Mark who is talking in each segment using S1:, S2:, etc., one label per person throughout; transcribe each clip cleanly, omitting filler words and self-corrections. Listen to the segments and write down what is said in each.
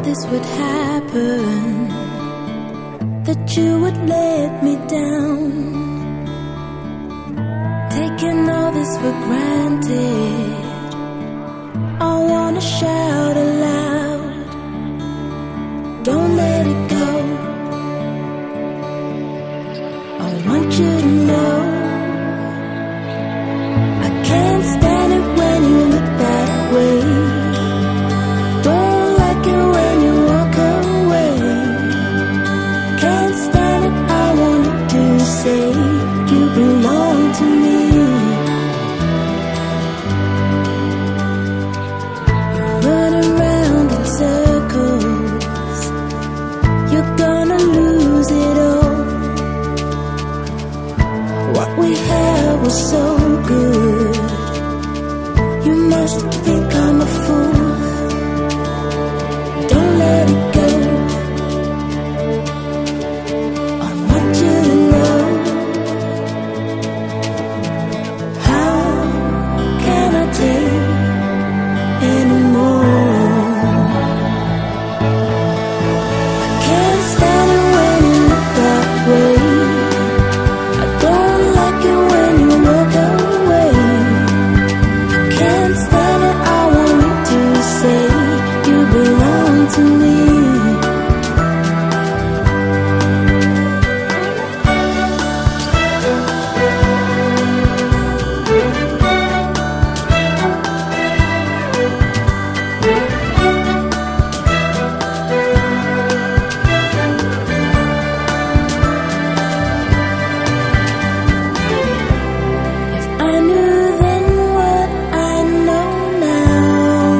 S1: this would happen, that you would let me down, taking all this for granted. I wanna shout aloud, don't let it go. I want you to know I can't stand it when you look that way. Don't like it when you walk away. Can't stand it, I wanted to say you belong to me. You run around in circles, you're gonna lose it all. What we had was so good, you must think I'm a fool. Don't let it go. I want you to know, how can I take anymore? I can't stand it when you look that way. I don't like it when you walk away. I can't stand it, I wanted to say you belong to me. If I knew then what I know now,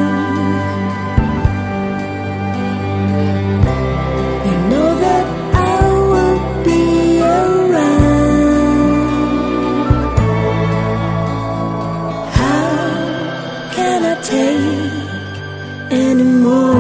S1: you know that I will be around. How can I take anymore?